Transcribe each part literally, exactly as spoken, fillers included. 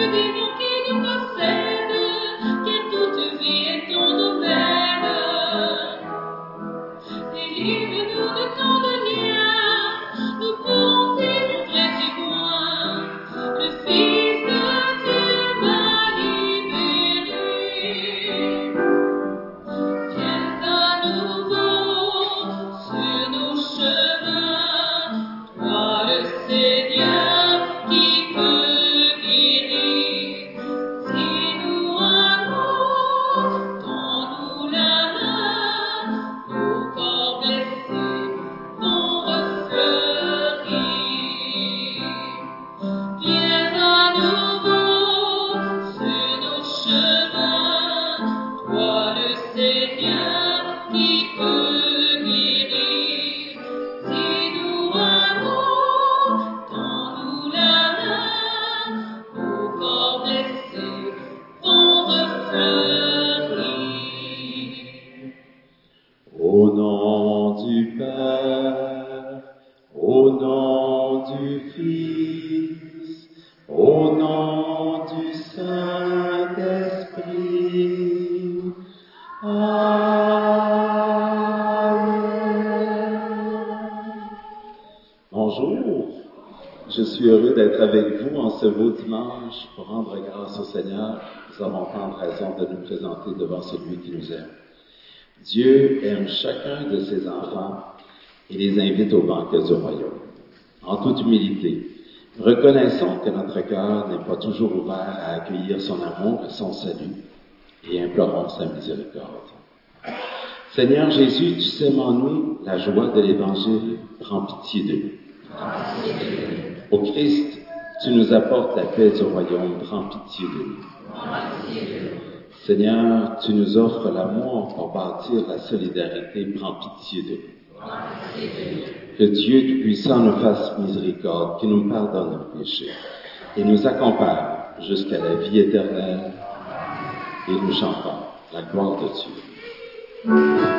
Avec vous en ce beau dimanche pour rendre grâce au Seigneur. Nous avons tant de raisons de nous présenter devant celui qui nous aime. Dieu aime chacun de ses enfants et les invite au banquet du royaume. En toute humilité, reconnaissons que notre cœur n'est pas toujours ouvert à accueillir son amour et son salut et implorons sa miséricorde. Seigneur Jésus, tu sèmes en nous la joie de l'Évangile, prends pitié de nous. Au Christ, tu nous apportes la paix du royaume, prends pitié de nous. Seigneur, tu nous offres l'amour pour bâtir la solidarité, prends pitié de nous. Que Dieu Tout-Puissant nous fasse miséricorde, qu'il nous pardonne nos péchés et nous accompagne jusqu'à la vie éternelle. Et nous chantons la gloire de Dieu.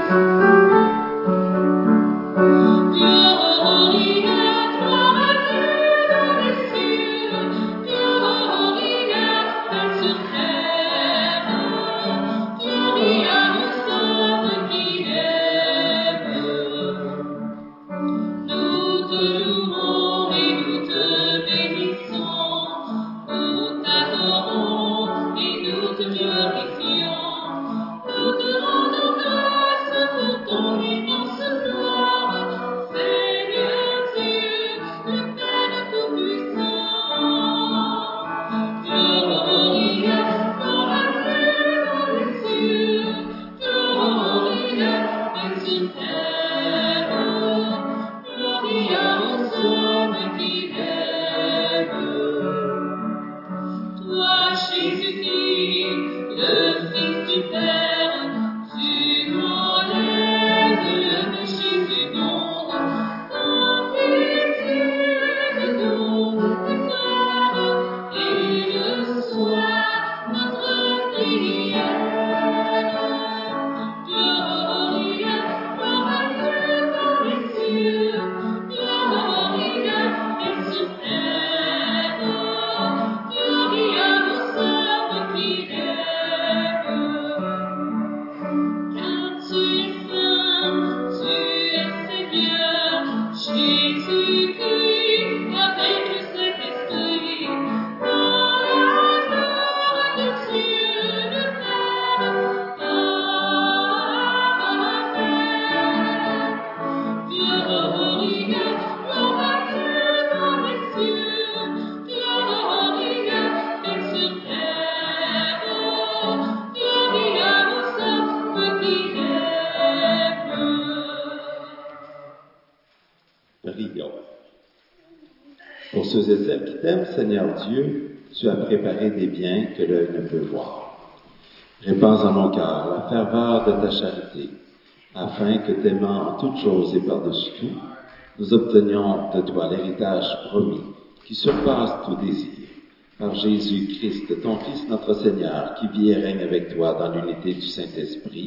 Pour ceux et celles qui t'aiment, Seigneur Dieu, tu as préparé des biens que l'œil ne peut voir. Répands en mon cœur la ferveur de ta charité, afin que t'aimant en toutes choses et par-dessus tout, nous obtenions de toi l'héritage promis, qui surpasse tout désir, par Jésus-Christ, ton Fils notre Seigneur, qui vit et règne avec toi dans l'unité du Saint-Esprit,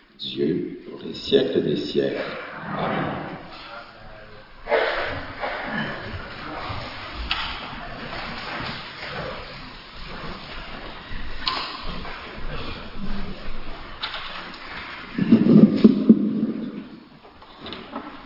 Dieu, pour les siècles des siècles. Amen.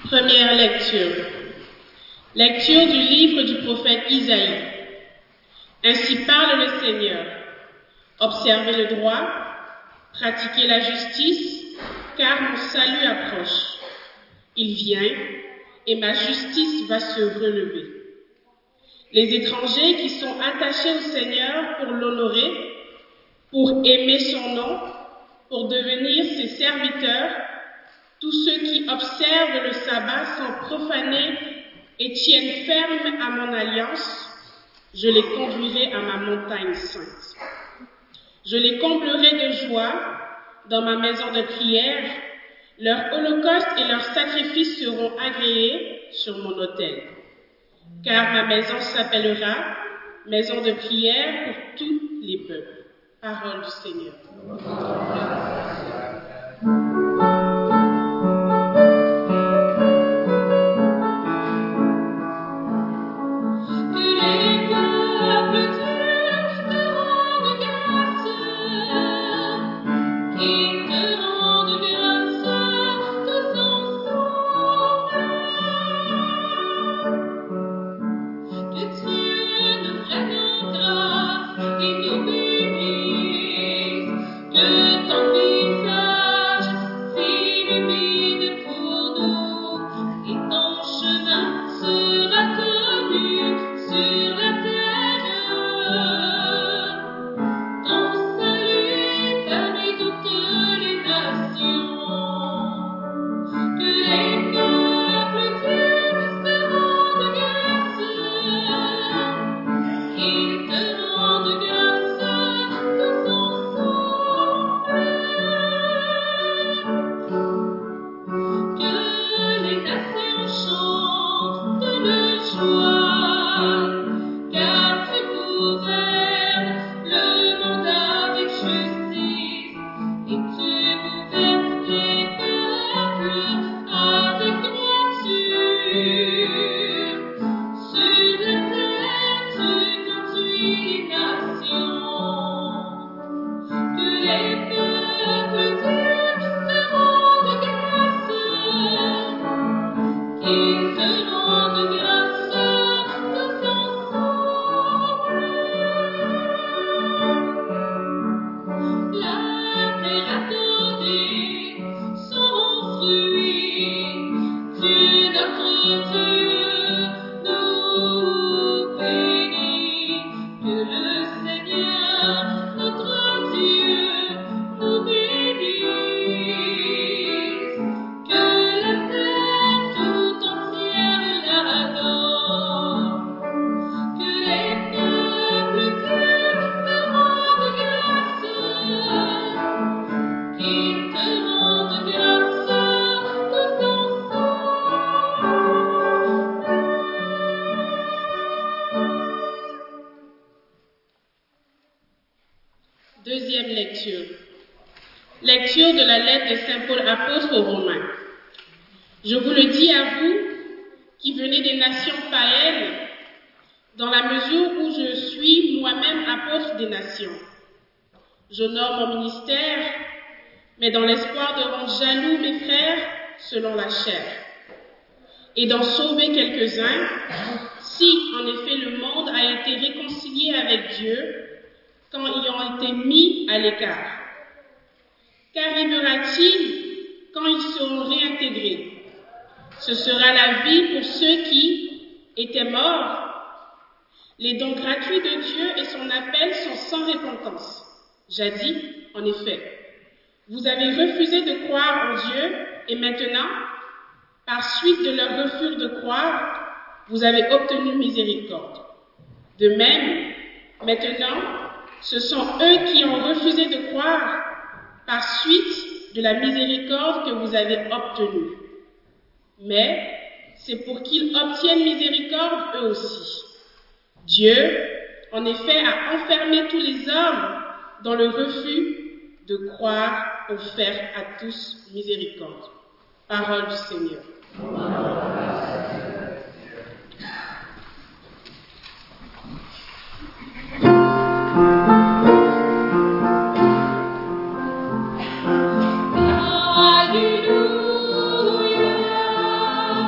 Première lecture. Lecture du livre du prophète Isaïe. Ainsi parle le Seigneur. Observez le droit, pratiquez la justice, car mon salut approche. Il vient, et ma justice va se relever. Les étrangers qui sont attachés au Seigneur pour l'honorer, pour aimer son nom, pour devenir ses serviteurs, tous ceux qui observent le sabbat sans profaner et tiennent ferme à mon alliance, je les conduirai à ma montagne sainte. Je les comblerai de joie dans ma maison de prière. Leurs holocaustes et leurs sacrifices seront agréés sur mon autel. Car ma maison s'appellera maison de prière pour tous les peuples. Parole du Seigneur. Deuxième lecture. Lecture de la lettre de Saint Paul apôtre aux Romains. Je vous le dis à vous qui venez des nations païennes, dans la mesure où je suis moi-même apôtre des nations. J'honore mon ministère, mais dans l'espoir de rendre jaloux mes frères selon la chair, et d'en sauver quelques-uns, si en effet le monde a été réconcilié avec Dieu, quand ils ont été mis à l'écart. Qu'arrivera-t-il quand ils seront réintégrés? Ce sera la vie pour ceux qui étaient morts. Les dons gratuits de Dieu et son appel sont sans repentance. Jadis, en effet, vous avez refusé de croire en Dieu et maintenant, par suite de leur refus de croire, vous avez obtenu miséricorde. De même, maintenant, ce sont eux qui ont refusé de croire par suite de la miséricorde que vous avez obtenue. Mais c'est pour qu'ils obtiennent miséricorde eux aussi. Dieu, en effet, a enfermé tous les hommes dans le refus de croire pour faire à tous miséricorde. Parole du Seigneur. Alléluia.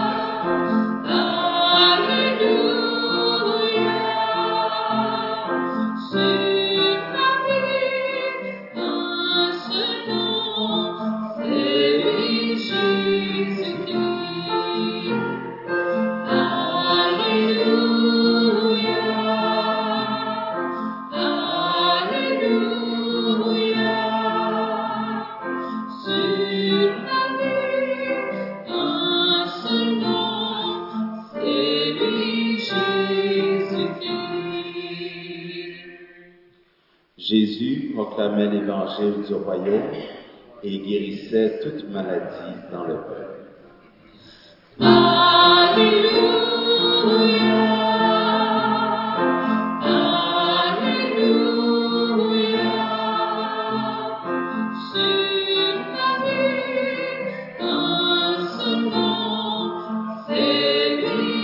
Jésus proclamait l'évangile du royaume et guérissait toute maladie dans le peuple. Alléluia, Alléluia, sur la vie, dans son nom, c'est lui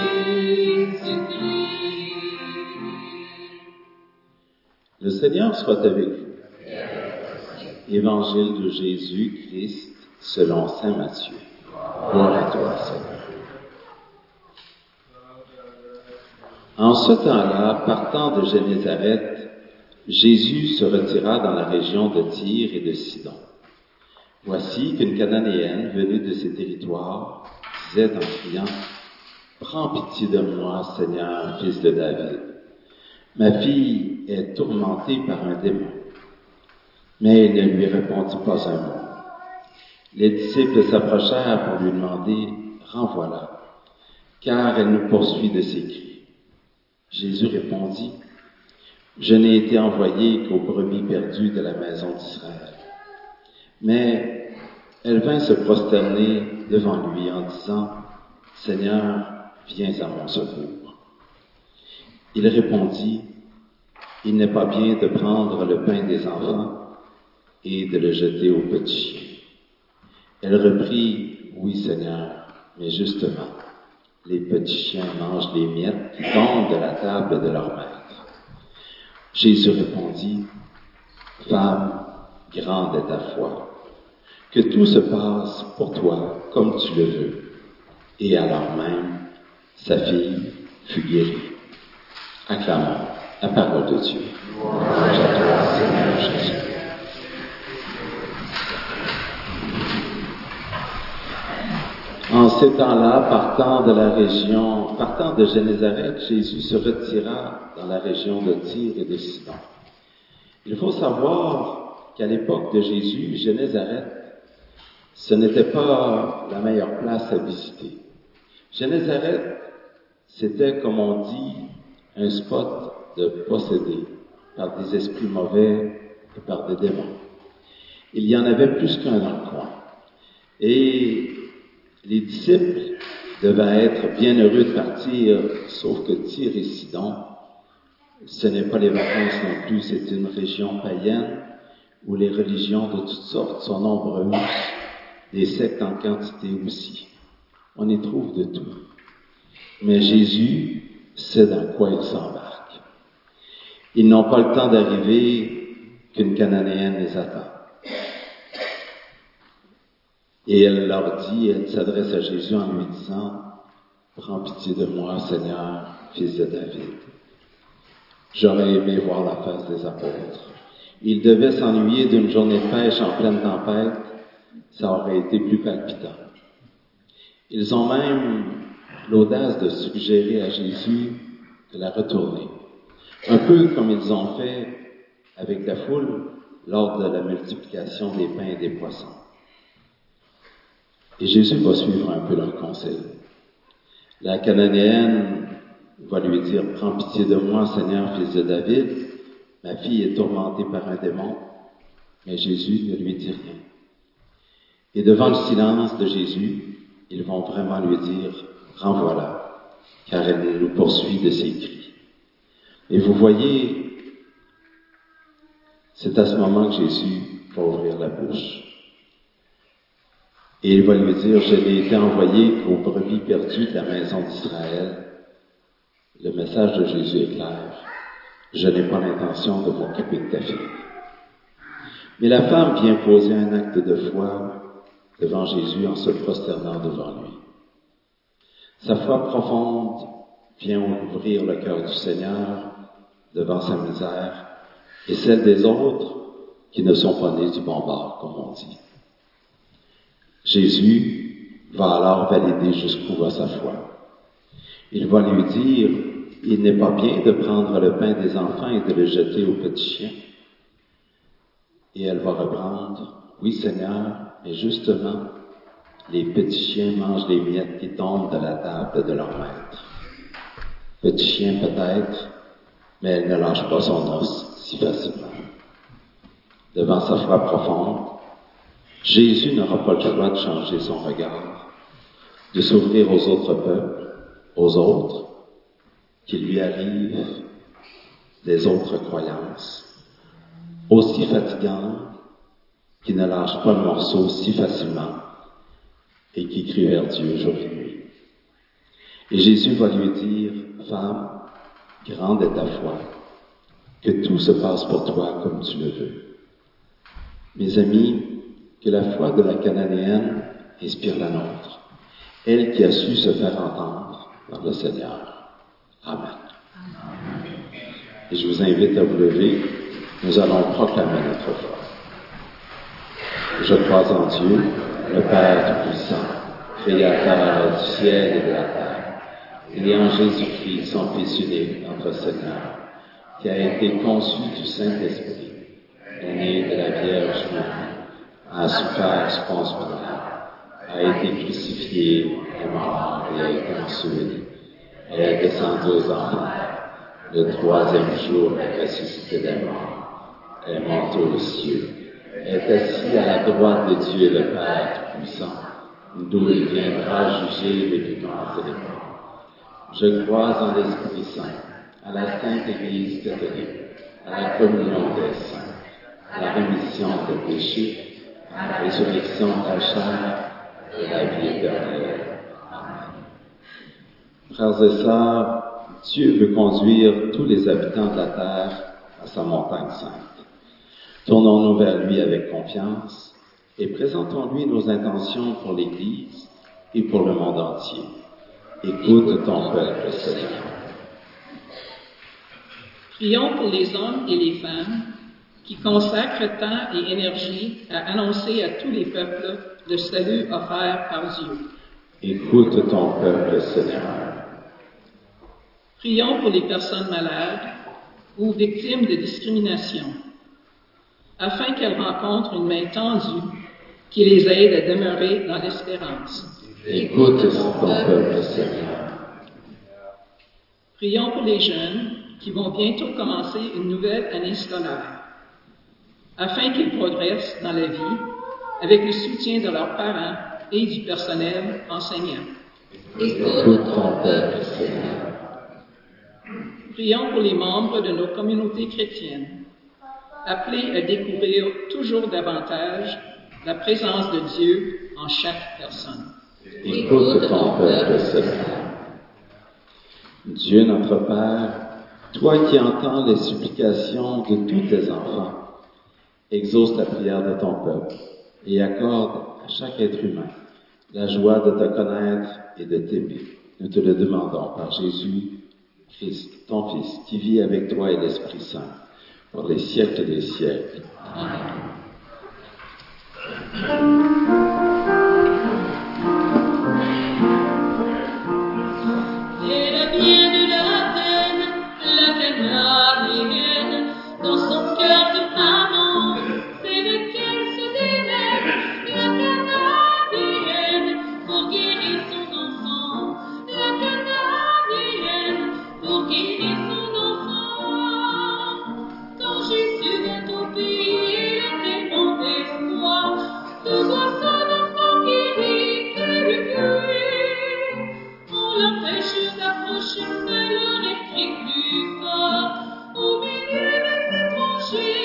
Jésus-Christ. Le Seigneur soit avec vous. Évangile de Jésus-Christ selon saint Matthieu. Gloire à toi, Seigneur. En ce temps-là, partant de Génézareth, Jésus se retira dans la région de Tyr et de Sidon. Voici qu'une Cananéenne venue de ces territoires disait en criant, « Prends pitié de moi, Seigneur, fils de David. Ma fille est tourmentée par un démon. » Mais il ne lui répondit pas un mot. Les disciples s'approchèrent pour lui demander, « Renvoie-la, car elle nous poursuit de ses cris. » Jésus répondit, « Je n'ai été envoyé qu'aux brebis perdues de la maison d'Israël. » Mais elle vint se prosterner devant lui en disant, « Seigneur, viens à mon secours. » Il répondit, « Il n'est pas bien de prendre le pain des enfants et de le jeter aux petits chiens. » Elle reprit, « Oui, Seigneur, mais justement, les petits chiens mangent les miettes qui tombent de la table de leur maître. » Jésus répondit, « Femme, grande est ta foi, que tout se passe pour toi comme tu le veux. » Et alors même, sa fille fut guérie. Acclamons la parole de Dieu. Louange à toi, Seigneur Jésus. En ces temps-là, partant de la région, partant de Génézareth, Jésus se retira dans la région de Tyr et de Sidon. Il faut savoir qu'à l'époque de Jésus, Génézareth, ce n'était pas la meilleure place à visiter. Génézareth, c'était, comme on dit, un spot de possédés par des esprits mauvais et par des démons. Il y en avait plus qu'un dans le coin. Et les disciples devaient être bien heureux de partir, sauf que Tyr et Sidon, ce n'est pas les vacances non plus, c'est une région païenne où les religions de toutes sortes sont nombreuses, des sectes en quantité aussi. On y trouve de tout. Mais Jésus sait dans quoi il s'embarque. Ils n'ont pas le temps d'arriver qu'une Cananéenne les attend. Et elle leur dit, elle s'adresse à Jésus en lui disant, « Prends pitié de moi, Seigneur, fils de David. » J'aurais aimé voir la face des apôtres. Ils devaient s'ennuyer d'une journée de pêche en pleine tempête, ça aurait été plus palpitant. Ils ont même l'audace de suggérer à Jésus de la retourner. Un peu comme ils ont fait avec la foule lors de la multiplication des pains et des poissons. Et Jésus va suivre un peu leur conseil. La Cananéenne va lui dire, « Prends pitié de moi, Seigneur, fils de David. Ma fille est tourmentée par un démon. » Mais Jésus ne lui dit rien. Et devant le silence de Jésus, ils vont vraiment lui dire, « Renvoie-la, car elle nous poursuit de ses cris. » Et vous voyez, c'est à ce moment que Jésus va ouvrir la bouche. Et il va lui dire, « Je n'ai été envoyé qu'aux brebis perdues de la maison d'Israël. » Le message de Jésus est clair. Je n'ai pas l'intention de m'occuper de ta fille. Mais la femme vient poser un acte de foi devant Jésus en se prosternant devant lui. Sa foi profonde vient ouvrir le cœur du Seigneur devant sa misère et celle des autres qui ne sont pas nés du bon bord, comme on dit. Jésus va alors valider jusqu'où va sa foi. Il va lui dire, il n'est pas bien de prendre le pain des enfants et de le jeter aux petits chiens. Et elle va reprendre, oui Seigneur, mais justement, les petits chiens mangent les miettes qui tombent de la table de leur maître. Petits chiens peut-être, mais elle ne lâche pas son os si facilement. Devant sa foi profonde, Jésus n'aura pas le choix de changer son regard, de s'ouvrir aux autres peuples, aux autres, qui lui arrivent des autres croyances, aussi fatigantes, qui ne lâchent pas le morceau si facilement et qui crient vers Dieu jour et nuit. Et Jésus va lui dire, « Femme, grande est ta foi, que tout se passe pour toi comme tu le veux. » Mes amis, que la foi de la Cananéenne inspire la nôtre, elle qui a su se faire entendre par le Seigneur. Amen. Et je vous invite à vous lever, nous allons proclamer notre foi. Je crois en Dieu, le Père Tout-Puissant, Créateur du ciel et de la terre, et en Jésus-Christ, son Fils unique, notre Seigneur, qui a été conçu du Saint-Esprit, est né de la Vierge Marie, a souffert sous Ponce Pilate, a été crucifié, est mort et a été enseveli, est descendu aux enfers, le troisième jour est ressuscité des morts, est monté aux cieux, est assis à la droite de Dieu le Père Tout-Puissant, d'où il viendra juger les vivants et les morts. Je crois en l'Esprit Saint, à la Sainte Église catholique, à la communion des saints, à la rémission des péchés, à la résurrection de la chair et la vie éternelle. Amen. Frères et sœurs, Dieu veut conduire tous les habitants de la terre à sa montagne sainte. Tournons-nous vers lui avec confiance et présentons-lui nos intentions pour l'Église et pour le monde entier. Écoute ton peuple, Seigneur. Prions pour les hommes et les femmes qui consacrent temps et énergie à annoncer à tous les peuples le salut offert par Dieu. Écoute ton peuple, Seigneur. Prions pour les personnes malades ou victimes de discrimination, afin qu'elles rencontrent une main tendue qui les aide à demeurer dans l'espérance. Écoute ton peuple, Seigneur. Prions pour les jeunes qui vont bientôt commencer une nouvelle année scolaire, afin qu'ils progressent dans la vie avec le soutien de leurs parents et du personnel enseignant. Écoute ton peuple, Seigneur. Prions pour les membres de nos communautés chrétiennes, appelés à découvrir toujours davantage la présence de Dieu en chaque personne. Écoute ton peuple, Seigneur. Dieu notre Père, toi qui entends les supplications de tous tes enfants, exauce la prière de ton peuple et accorde à chaque être humain la joie de te connaître et de t'aimer. Nous te le demandons par Jésus Christ, ton Fils, qui vit avec toi et l'Esprit Saint, pour les siècles des siècles. Amen. Au milieu de ces tranchées,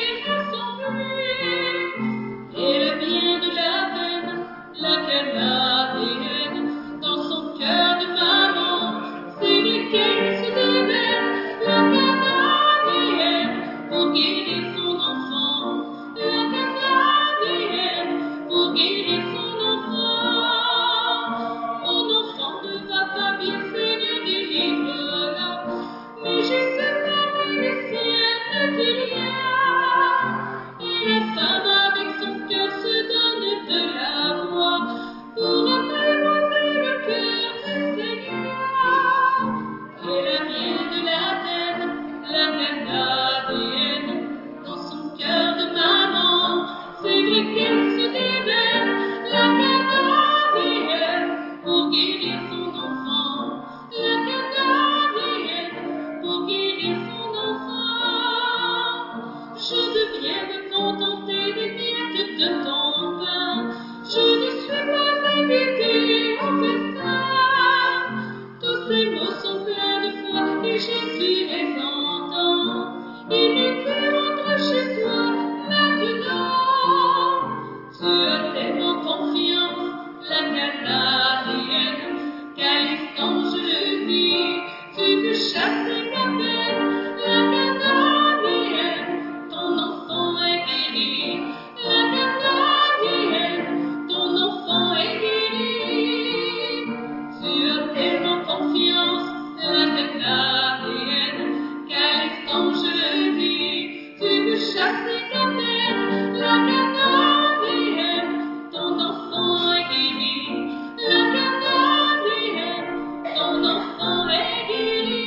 je deviens de contenter des miettes de ton pain. Je ne suis pas invité au festin. Tous ces mots sont pleins de foi et Jésus les entend. Il lui fait rentrer chez toi maintenant. Tu as tellement confiance, la Canadienne, qu'à l'instant je le dis, tu peux chasser ta peine, la Canadienne, ton enfant est guéri, la Canadienne, ton enfant est guéri. Tu as tellement confiance, la Canadienne, qu'à l'instant je le dis, tu peux chasser ta peine, la Canadienne, ton enfant est guéri, la Canadienne, ton enfant est guéri.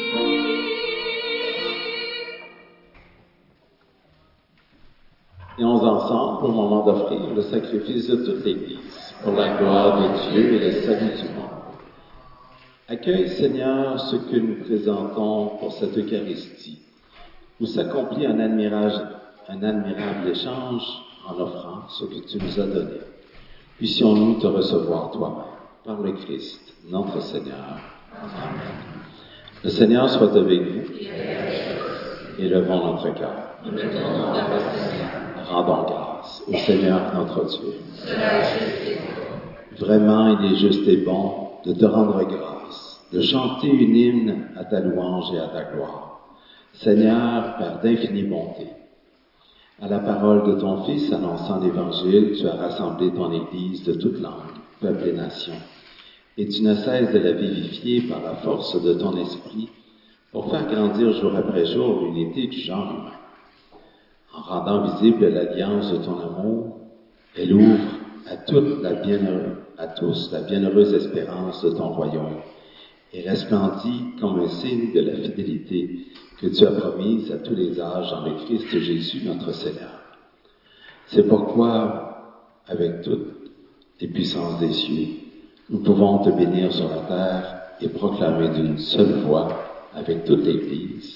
Et on ensemble au moment d'offrir le sacrifice de toute l'Église pour la gloire de Dieu et le salut du monde. Accueille, Seigneur, ce que nous présentons pour cette Eucharistie, où s'accomplit un admirable, un admirable échange en offrant ce que tu nous as donné. Puissions-nous te recevoir toi-même, par le Christ, notre Seigneur. Amen. Le Seigneur soit avec vous. Élevons notre cœur. Rendons grâce au Seigneur notre Dieu. Vraiment, il est juste et bon de te rendre grâce, de chanter une hymne à ta louange et à ta gloire. Seigneur, Père d'infinie bonté, à la parole de ton Fils annonçant l'Évangile, tu as rassemblé ton Église de toutes langues, peuples et nations, et tu ne cesses de la vivifier par la force de ton esprit pour faire grandir jour après jour l'unité du genre humain. En rendant visible l'alliance de ton amour, elle ouvre à, toute la bienheureuse, à tous la bienheureuse espérance de ton royaume et resplendit comme un signe de la fidélité que tu as promise à tous les âges dans le Christ Jésus notre Seigneur. C'est pourquoi, avec toutes les puissances des cieux, nous pouvons te bénir sur la terre et proclamer d'une seule voix avec toute l'Église.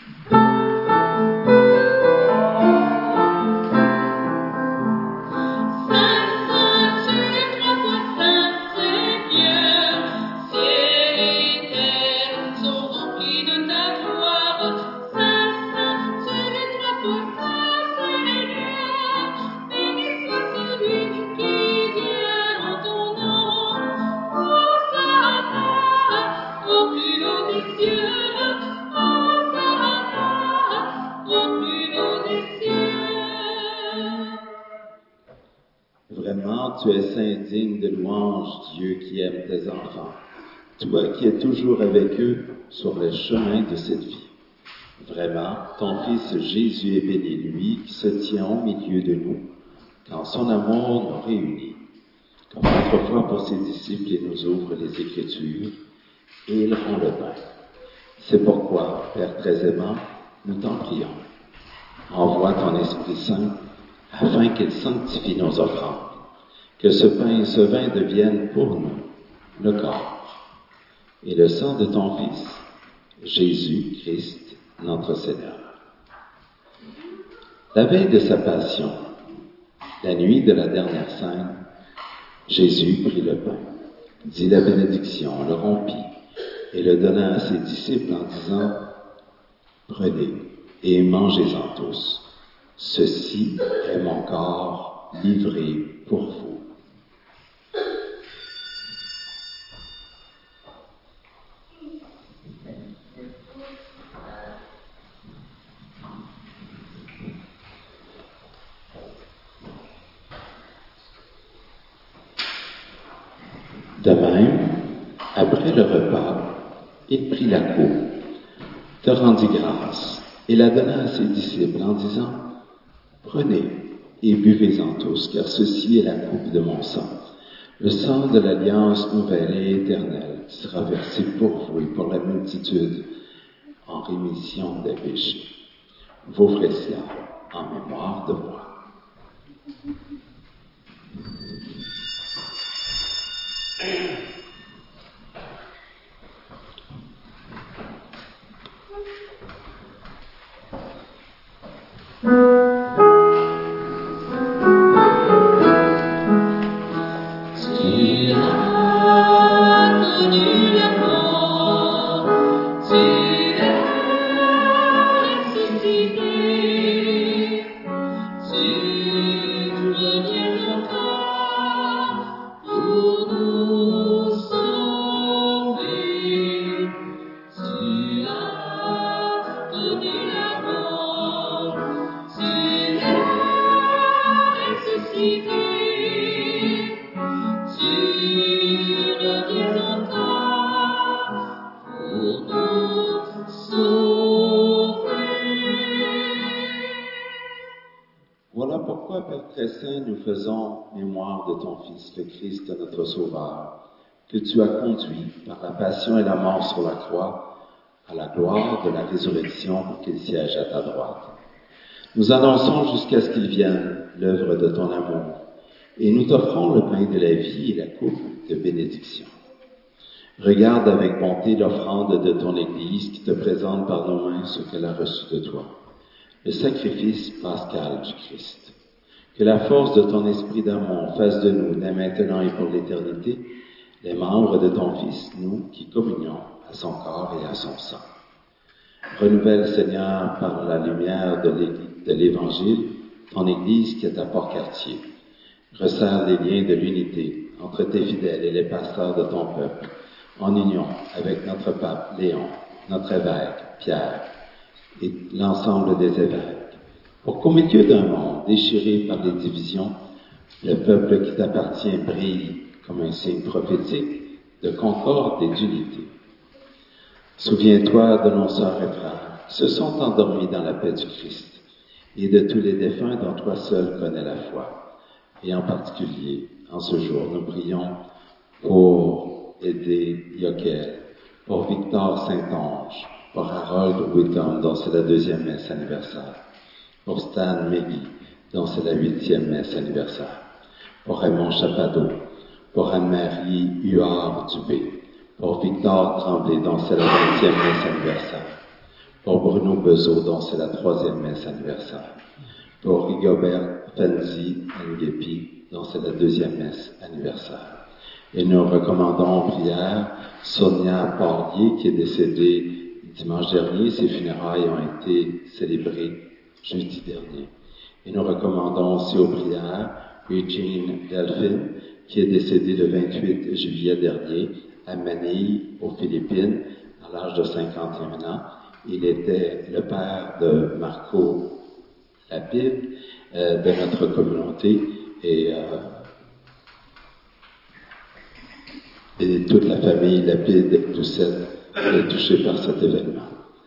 Vraiment, tu es saint digne de louange, Dieu qui aime tes enfants, toi qui es toujours avec eux sur le chemin de cette vie. Vraiment, ton Fils Jésus est béni, lui qui se tient au milieu de nous, quand son amour nous réunit. Comme autrefois pour ses disciples, il nous ouvre les Écritures et il rend le pain. C'est pourquoi, Père très aimant, nous t'en prions. Envoie ton Esprit Saint afin qu'il sanctifie nos offrandes, que ce pain et ce vin deviennent pour nous le corps et le sang de ton Fils, Jésus-Christ, notre Seigneur. La veille de sa passion, la nuit de la dernière scène, Jésus prit le pain, dit la bénédiction, le rompit et le donna à ses disciples en disant « Prenez et mangez-en tous. Ceci est mon corps livré pour vous. » De même, après le repas, il prit la coupe, te rendit grâce et la donna à ses disciples en disant « Prenez et buvez-en tous, car ceci est la coupe de mon sang, le sang de l'alliance nouvelle et éternelle qui sera versé pour vous et pour la multitude en rémission des péchés. Vous ferez cela en mémoire de moi. » Thank you. Voilà pourquoi, Père très saint, nous faisons mémoire de ton Fils, le Christ, notre Sauveur, que tu as conduit par la passion et la mort sur la croix à la gloire de la résurrection pour qu'il siège à ta droite. Nous annonçons jusqu'à ce qu'il vienne l'œuvre de ton amour, et nous t'offrons le pain de la vie et la coupe de bénédiction. Regarde avec bonté l'offrande de ton Église qui te présente par nos mains ce qu'elle a reçu de toi, le sacrifice pascal du Christ. Que la force de ton esprit d'amour fasse de nous, dès maintenant et pour l'éternité, les membres de ton Fils, nous qui communions à son corps et à son sang. Renouvelle, Seigneur, par la lumière de l'Évangile, ton Église qui est à Port-Cartier. Resserre les liens de l'unité entre tes fidèles et les pasteurs de ton peuple, en union avec notre pape Léon, notre évêque Pierre et l'ensemble des évêques, pour qu'au milieu d'un monde déchiré par les divisions, le peuple qui t'appartient brille comme un signe prophétique de concorde et d'unité. Souviens-toi de nos sœurs et frères qui se sont endormis dans la paix du Christ et de tous les défunts dont toi seul connais la foi. Et en particulier, en ce jour, nous prions pour aider Yokel, pour Victor Saint-Onge, pour Harold Whitcomb, dont c'est la deuxième messe anniversaire, pour Stan Megui, dont c'est la huitième messe anniversaire, pour Raymond Chapadeau, pour Anne-Marie Huard-Dubé, pour Victor Tremblay, dont c'est la vingtième messe anniversaire, pour Bruno Bezeau, dont c'est la troisième messe anniversaire, pour Rigobert Fanzi Nguepi, dont c'est la deuxième messe anniversaire. Et nous recommandons en prière Sonia Porlier, qui est décédée dimanche dernier. Ses funérailles ont été célébrées jeudi dernier. Et nous recommandons aussi aux prières Eugene Delphine, qui est décédé le vingt-huit juillet dernier à Manille, aux Philippines, à l'âge de cinquante et un ans. Il était le père de Marco Lapide, euh, de notre communauté, et, euh, et toute la famille Lapide Doucette est touchée par cet événement.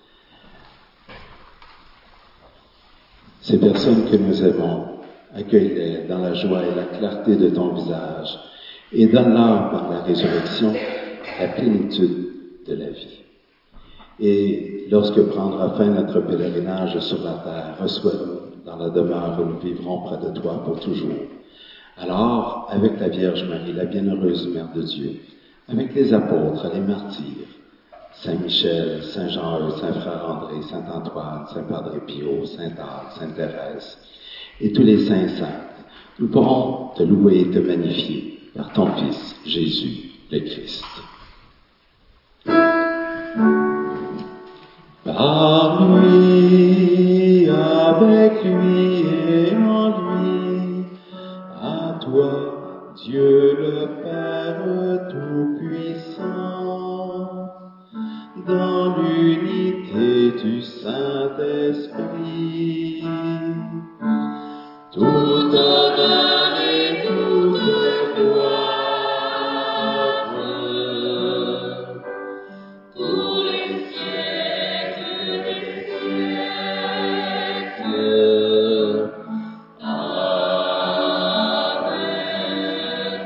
Ces personnes que nous aimons, accueille-les dans la joie et la clarté de ton visage et donne-leur par la résurrection la plénitude de la vie. Et lorsque prendra fin notre pèlerinage sur la terre, reçois-nous dans la demeure où nous vivrons près de toi pour toujours. Alors, avec la Vierge Marie, la bienheureuse Mère de Dieu, avec les apôtres, les martyrs, Saint Michel, Saint Jean, Saint Frère André, Saint Antoine, Saint Padre Pio, Saint Anne, Sainte Thérèse, et tous les saints saints, nous pourrons te louer et te magnifier par ton Fils, Jésus, le Christ. Par lui, avec lui et en lui, à toi, Dieu le Père Tout-Puissant, dans l'unité du Saint-Esprit, toute honneur et toute gloire, pour les siècles des siècles. Amen.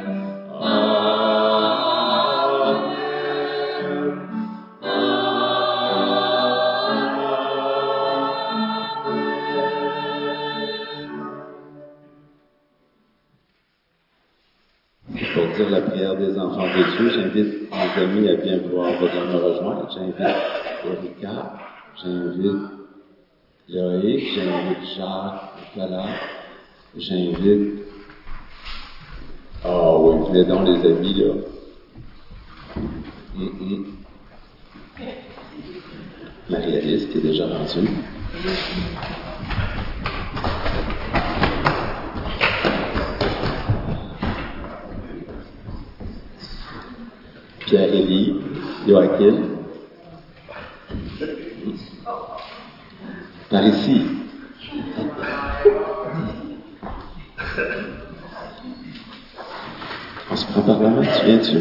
Amen. Pour dire la prière des enfants de Dieu, j'invite mes amis à bien vouloir venir me rejoindre. J'invite Erika, j'invite Loïc, j'invite Jacques, Nicolas, j'invite... Oh oui, venez donc les amis, là. Mm-mm. Marie-Alice qui est déjà rendue. Pierre-Élie, Joachim, par ici. On se prend par la main, tu viens-tu?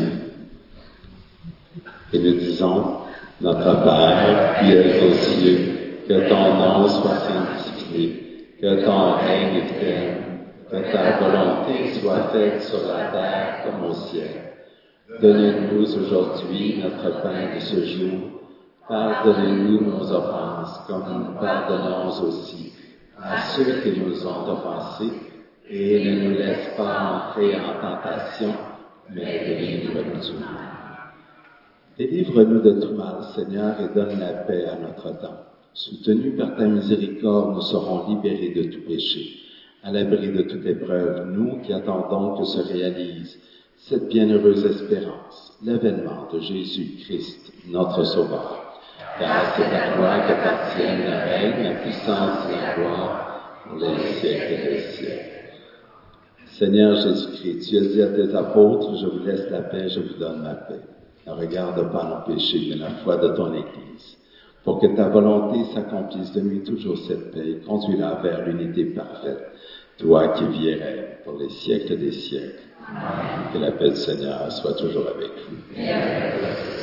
Et nous disons, notre Père, qui est aux cieux, que ton nom soit sanctifié, Que ton règne vienne, que ta volonté soit faite sur la terre comme au ciel. Donne-nous aujourd'hui notre pain de ce jour. Pardonne-nous nos offenses, comme nous pardonnons aussi à ceux qui nous ont offensés, et ne nous laisse pas entrer en tentation, mais délivre-nous du mal. Délivre-nous de tout mal, Seigneur, et donne la paix à notre temps. Soutenus par ta miséricorde, nous serons libérés de tout péché, à l'abri de toute épreuve, nous qui attendons que se réalise cette bienheureuse espérance, l'avènement de Jésus-Christ, notre Sauveur. Car c'est à toi qu'appartiennent le règne, la puissance et la gloire pour les siècles des siècles. Seigneur Jésus-Christ, tu as dit à tes apôtres, je vous laisse la paix, je vous donne ma paix. Ne regarde pas nos péchés, mais la foi de ton Église. Pour que ta volonté s'accomplisse, donne-lui toujours cette paix et conduis-la vers l'unité parfaite. Toi qui vis et règnes pour les siècles des siècles. Amen. Que la paix du Seigneur soit toujours avec vous. Amen.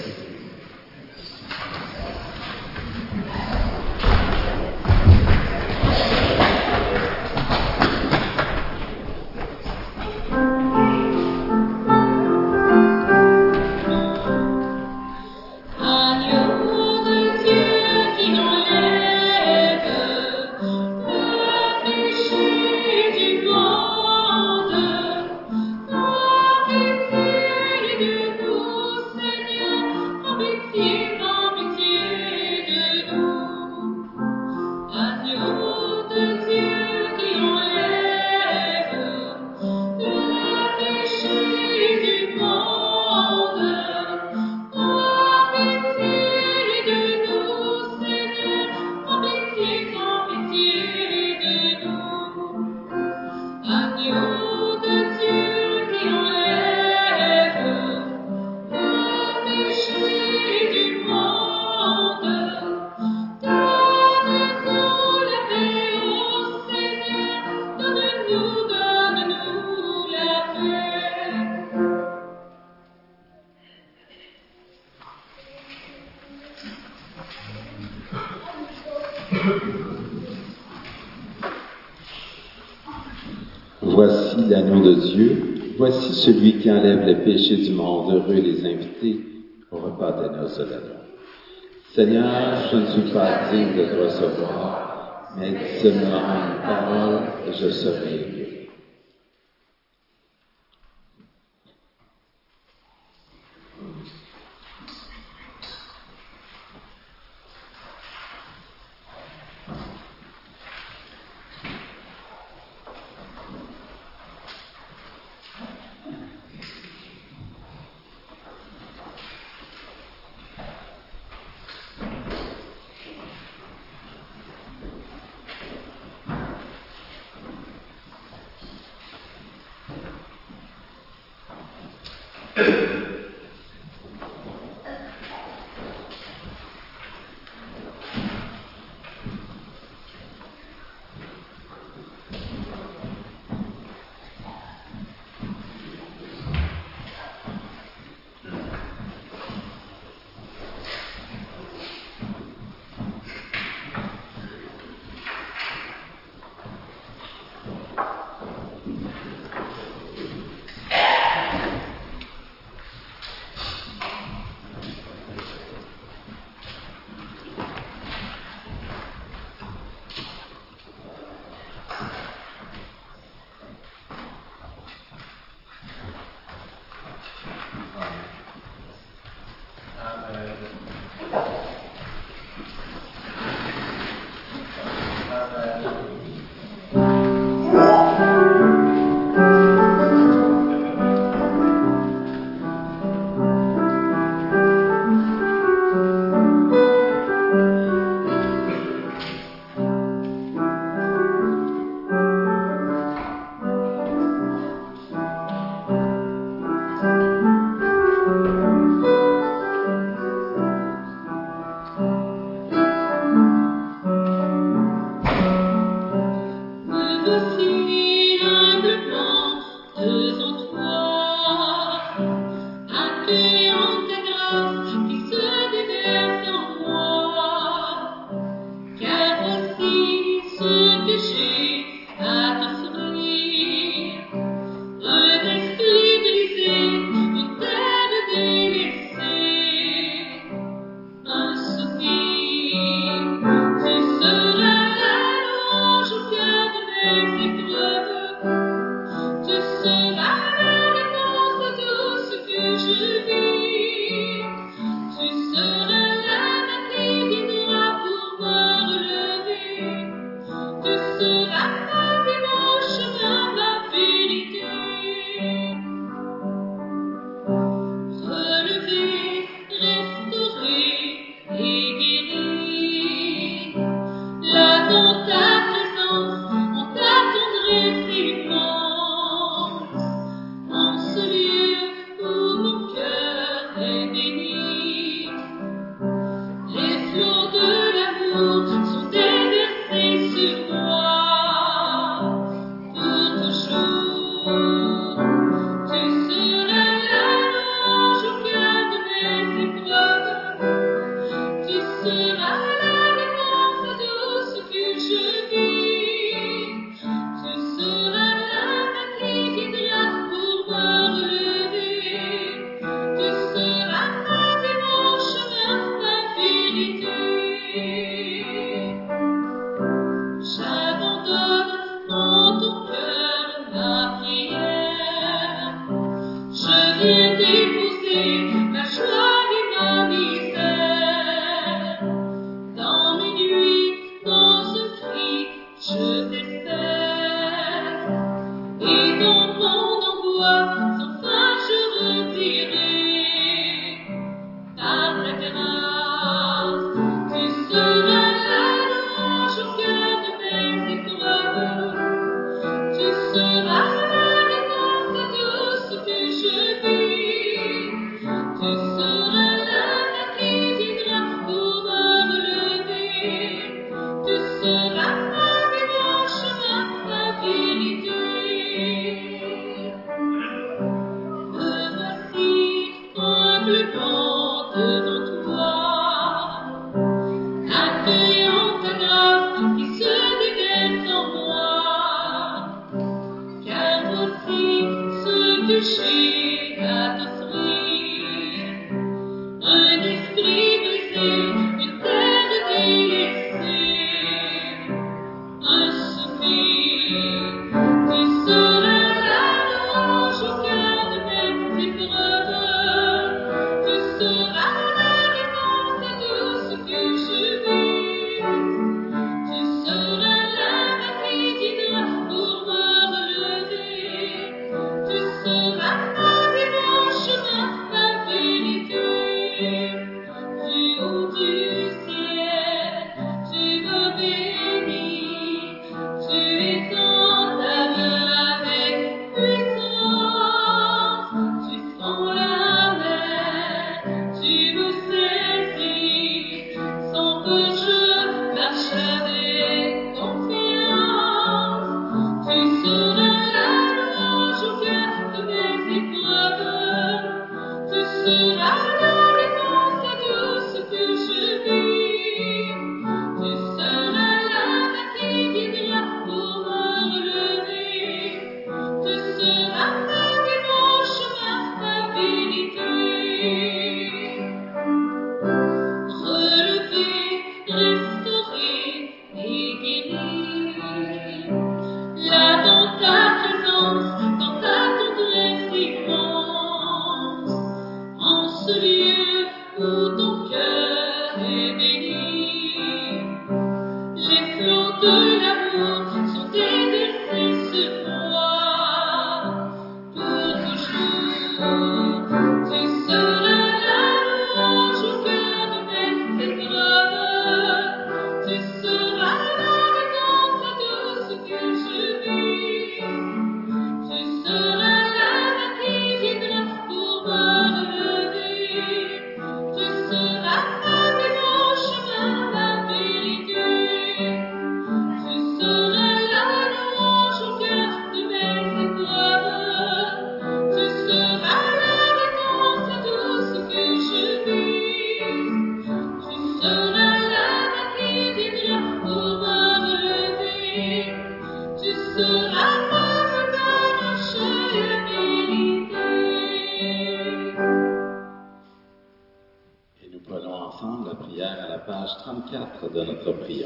Voici l'agneau de Dieu, voici celui qui enlève les péchés du monde, heureux les invités au repas des noces de l'agneau. Seigneur, je ne suis pas digne de te recevoir, mais dis seulement une parole et je serai guéri. Ce que j'ai De notre prière.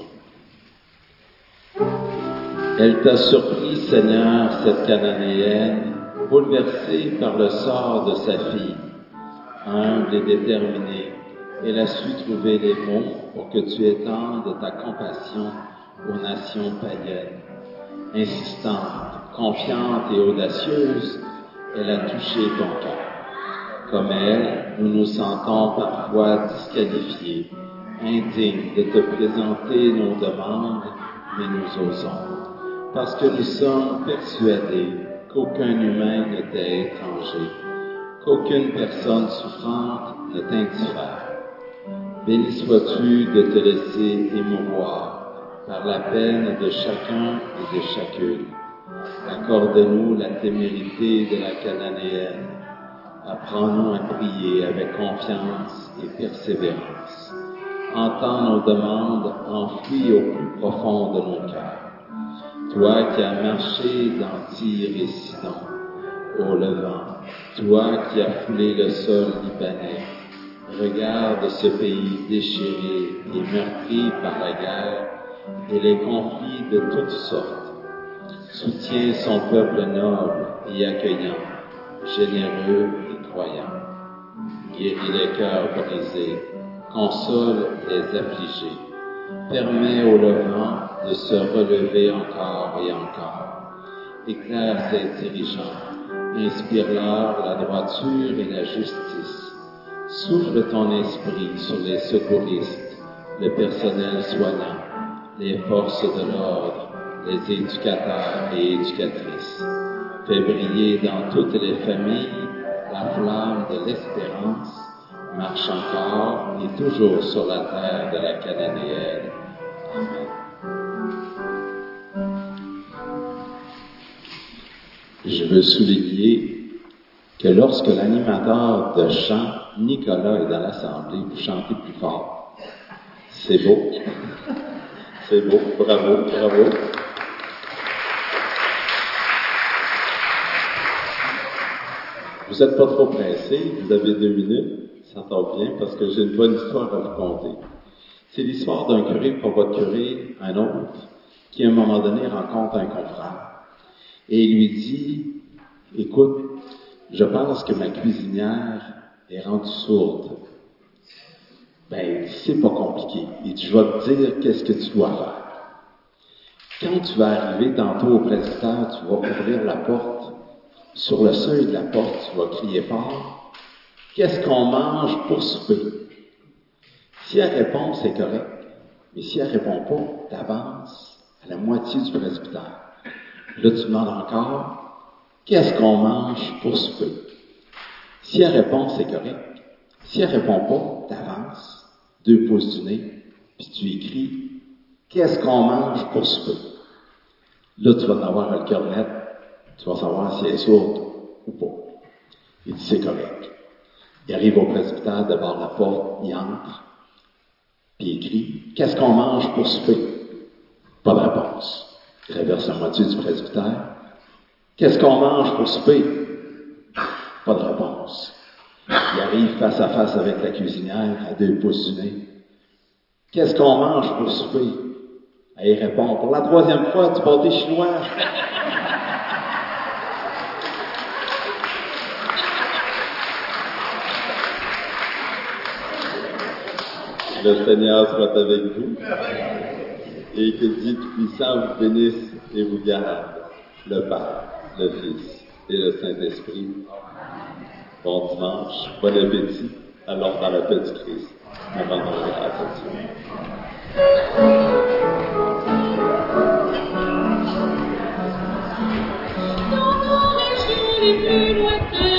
Elle t'a surpris, Seigneur, cette Cananéenne, bouleversée par le sort de sa fille, humble et déterminée. Elle a su trouver les mots pour que tu étendes ta compassion aux nations païennes. Insistante, confiante et audacieuse, elle a touché ton cœur. Comme elle, nous nous sentons parfois disqualifiés, indignes de te présenter nos demandes, mais nous osons. parce que nous sommes persuadés qu'aucun humain ne t'est étranger, qu'aucune personne souffrante ne t'indiffère. Béni sois-tu de te laisser émouvoir par la peine de chacun et de chacune. Accorde-nous la témérité de la Cananéenne. Apprends-nous à prier avec confiance et persévérance. Entends nos demandes enfouies au plus profond de nos cœurs. Toi qui as marché dans Tyr et Sidon, au levant, toi qui as foulé le sol libanais, regarde ce pays déchiré et meurtri par la guerre et les conflits de toutes sortes. Soutiens son peuple noble et accueillant, généreux et croyant. Guéris les cœurs brisés, console les affligés. Permets au levant de se relever encore et encore. Éclaire ses dirigeants, inspire-leur la droiture et la justice. Souffle ton esprit sur les secouristes, le personnel soignant, les forces de l'ordre, les éducateurs et éducatrices. Fais briller dans toutes les familles la flamme de l'espérance. Marche encore et toujours sur la terre de la Cananéenne. Amen. Je veux souligner que lorsque l'animateur de chant, Nicolas, est dans l'assemblée, vous chantez plus fort. C'est beau. C'est beau. Bravo, bravo. Vous n'êtes pas trop pressé, vous avez deux minutes. Ça tombe bien parce que j'ai une bonne histoire à vous conter. C'est l'histoire d'un curé, pas votre curé, un autre, qui à un moment donné rencontre un confrère et il lui dit, écoute, je pense que ma cuisinière est rendue sourde. Ben, c'est pas compliqué. Et tu vas te dire qu'est-ce que tu dois faire. Quand tu vas arriver tantôt au presbytère, tu vas ouvrir la porte. Sur le seuil de la porte, tu vas crier fort. Qu'est-ce qu'on mange pour souper? Si elle répond, c'est correct. Mais si elle répond pas, t'avances à la moitié du presbytère. Là, tu demandes encore, qu'est-ce qu'on mange pour souper? Si elle répond, c'est correct. Si elle répond pas, t'avances deux pouces du nez, puis tu écris, qu'est-ce qu'on mange pour souper? Là, tu vas en avoir le cœur net. Tu vas savoir si elle est sourde ou pas. Il dit, c'est correct. Il arrive au presbytère, devant la porte, il entre, puis il crie, qu'est-ce qu'on mange pour souper? Pas de réponse. Il traverse la moitié du presbytère. Qu'est-ce qu'on mange pour souper? Pas de réponse. Il arrive face à face avec la cuisinière, à deux pouces du nez. Qu'est-ce qu'on mange pour souper? Et il répond, pour la troisième fois, du pâté chinois. Le Seigneur soit avec vous et que Dieu Tout-Puissant vous bénisse et vous garde, le Père, le Fils et le Saint-Esprit. Bon dimanche, bon appétit, alors dans la paix du Christ, nous rendons grâce à Dieu. Dans nos régions les plus lointaines,